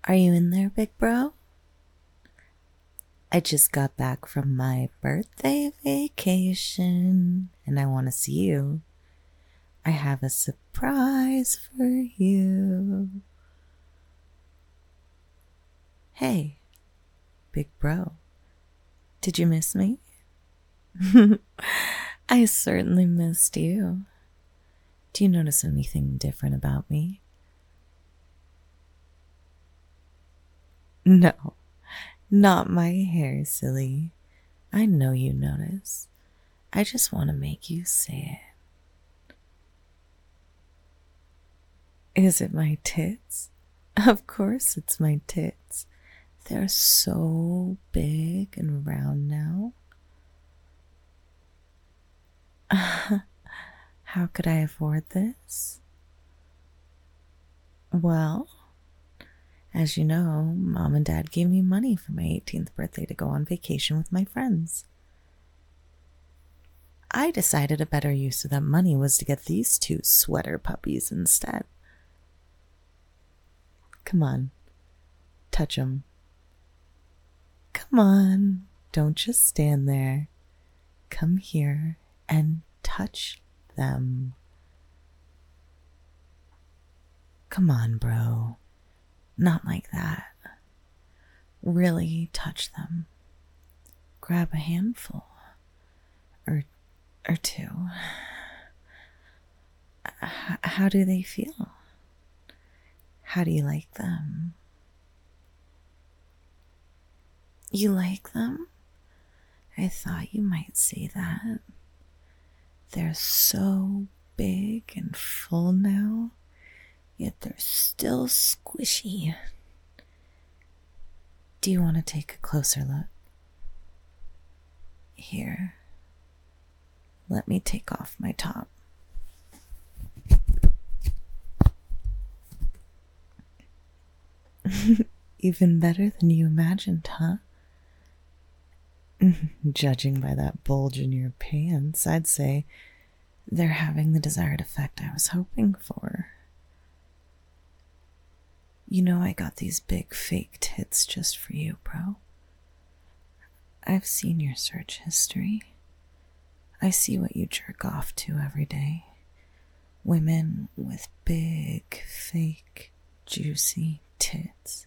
Are you in there, big bro? I just got back from my birthday vacation and I want to see you. I have a surprise for you. Hey, big bro, did you miss me? I certainly missed you. Do you notice anything different about me? No, not my hair, silly. I know you notice. I just want to make you say it. Is it my tits? Of course it's my tits. They're so big and round now. How could I afford this? Well, as you know, Mom and Dad gave me money for my 18th birthday to go on vacation with my friends. I decided a better use of that money was to get these two sweater puppies instead. Come on, touch 'em. Come on, don't just stand there. Come here and touch them. Come on, bro. Not like that. Really touch them. Grab a handful. Or two. How do they feel? How do you like them? You like them? I thought you might say that. They're so big and full now, yet they're still squishy. Do you want to take a closer look? Here, let me take off my top. Even better than you imagined, huh? Judging by that bulge in your pants, I'd say they're having the desired effect I was hoping for. You know, I got these big fake tits just for you, bro. I've seen your search history. I see what you jerk off to every day. Women with big, fake, juicy tits.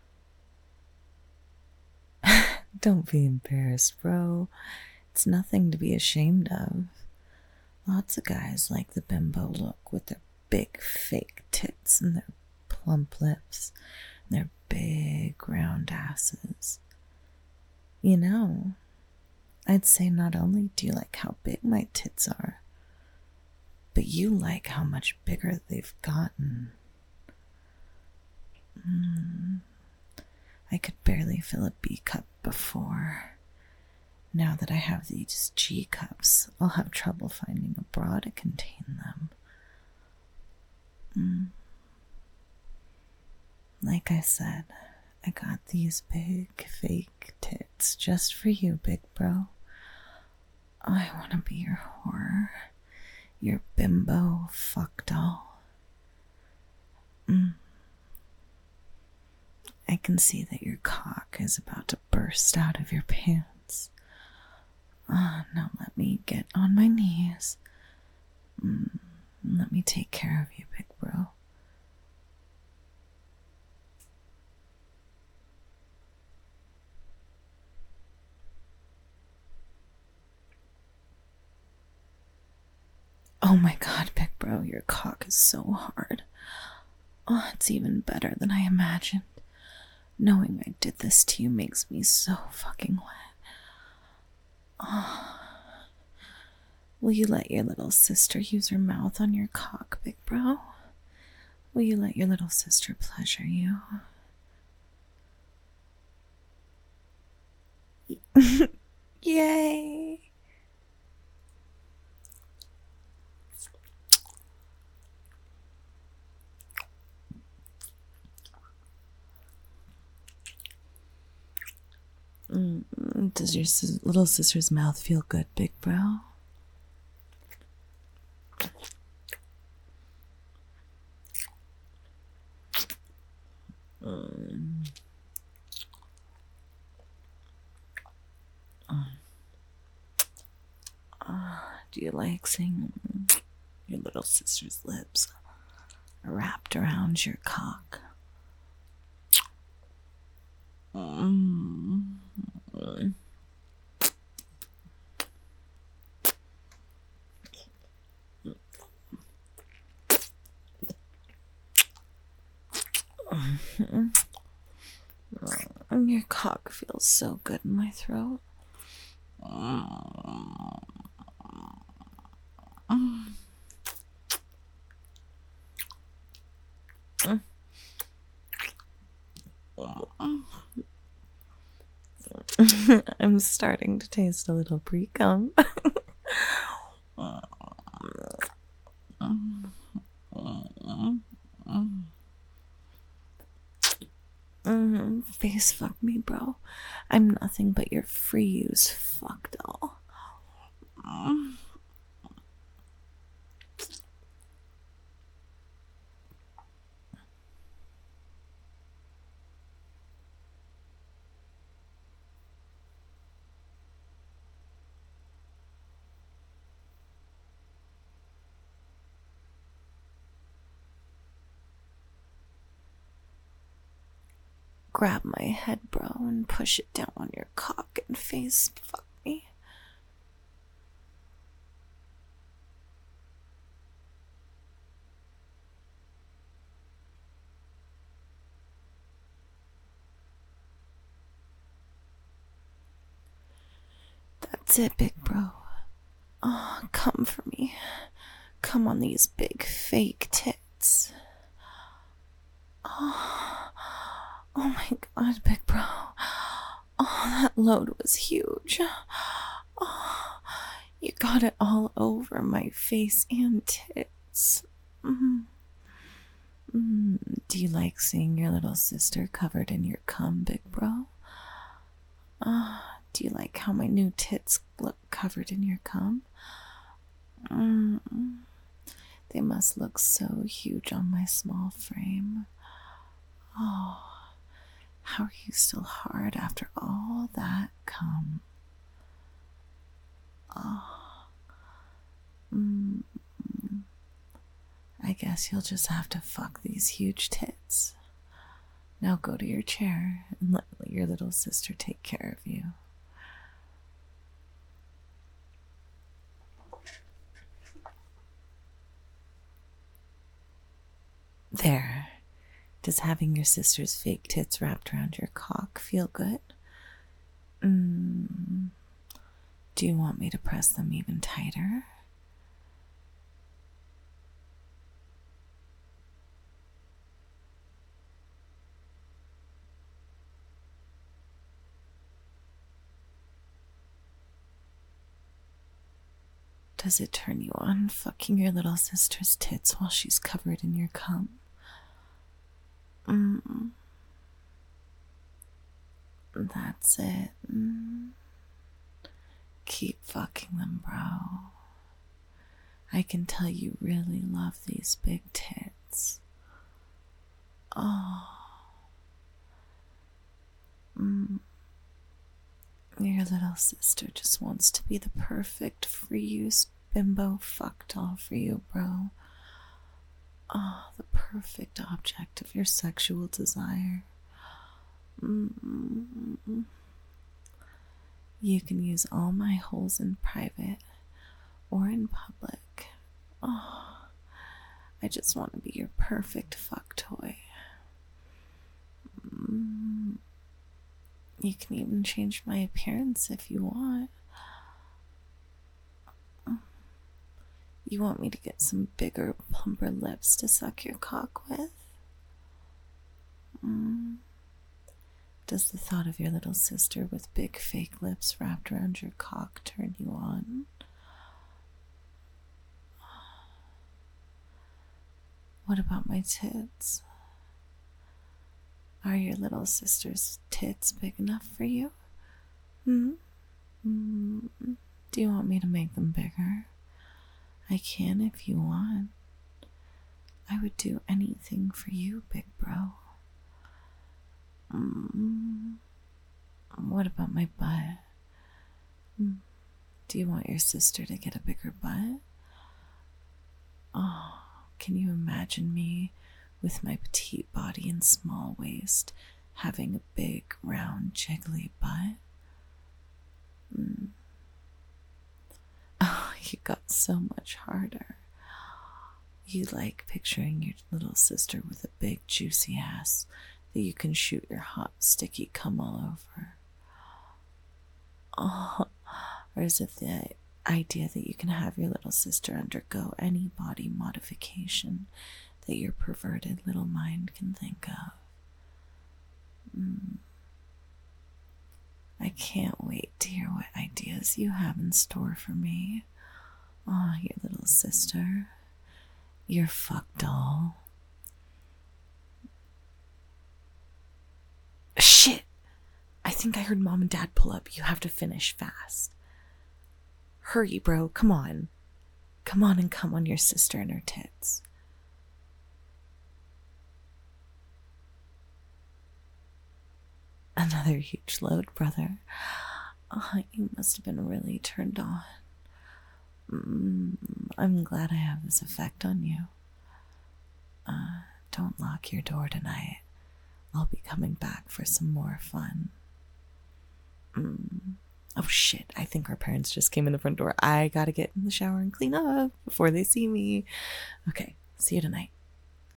Don't be embarrassed, bro. It's nothing to be ashamed of. Lots of guys like the bimbo look with their big fake tits and their plump lips and their big round asses. You know, I'd say not only do you like how big my tits are, but you like how much bigger they've gotten. I could barely fill a B cup before. Now that I have these G cups, I'll have trouble finding a bra to contain them. Like I said, I got these big fake tits just for you, big bro. I want to be your whore, your bimbo fuck doll. I can see that your cock is about to burst out of your pants. Now let me get on my knees. Let me take care of you, big bro. Oh my god, big bro, your cock is so hard. Oh, it's even better than I imagined. Knowing I did this to you makes me so fucking wet. Oh. Will you let your little sister use her mouth on your cock, big bro? Will you let your little sister pleasure you? Yay! Does your little sister's mouth feel good, big bro? Do you like seeing your little sister's lips wrapped around your cock? Mm. Your cock feels so good in my throat. I'm starting to taste a little pre-cum. Face fuck me, bro. I'm nothing but your free use fuck doll. Grab my head, bro, and push it down on your cock and face fuck me. That's it, big bro. Oh, come for me. Come on these big fake tits. Oh my god, big bro. Oh, that load was huge. Oh, you got it all over my face and tits. Do you like seeing your little sister covered in your cum, big bro? Do you like how my new tits look covered in your cum? They must look so huge on my small frame. Oh, how are you still hard after all that cum? I guess you'll just have to fuck these huge tits. Now go to your chair and let your little sister take care of you. There. Does having your sister's fake tits wrapped around your cock feel good? Do you want me to press them even tighter? Does it turn you on fucking your little sister's tits while she's covered in your cum? That's it. Keep fucking them, bro. I can tell you really love these big tits. Oh. Your little sister just wants to be the perfect free use bimbo fuck doll for you, bro. Oh, the perfect object of your sexual desire. You can use all my holes in private or in public. Oh, I just want to be your perfect fuck toy. You can even change my appearance if you want. You want me to get some bigger, plumper lips to suck your cock with? Does the thought of your little sister with big fake lips wrapped around your cock turn you on? What about my tits? Are your little sister's tits big enough for you? Do you want me to make them bigger? I can if you want. I would do anything for you, big bro. What about my butt? Do you want your sister to get a bigger butt? Oh, can you imagine me with my petite body and small waist having a big, round, jiggly butt? Oh, you got so much harder. You like picturing your little sister with a big, juicy ass that you can shoot your hot, sticky cum all over. Oh, or is it the idea that you can have your little sister undergo any body modification that your perverted little mind can think of? I can't wait to hear what ideas you have in store for me. Oh, your little sister. Your fuck doll. Shit! I think I heard Mom and Dad pull up. You have to finish fast. Hurry, bro. Come on. Come on and come on your sister and her tits. Another huge load, brother. Oh, you must have been really turned on. I'm glad I have this effect on you. Don't lock your door tonight. I'll be coming back for some more fun. Oh shit, I think our parents just came in the front door. I gotta get in the shower and clean up before they see me. Okay, see you tonight.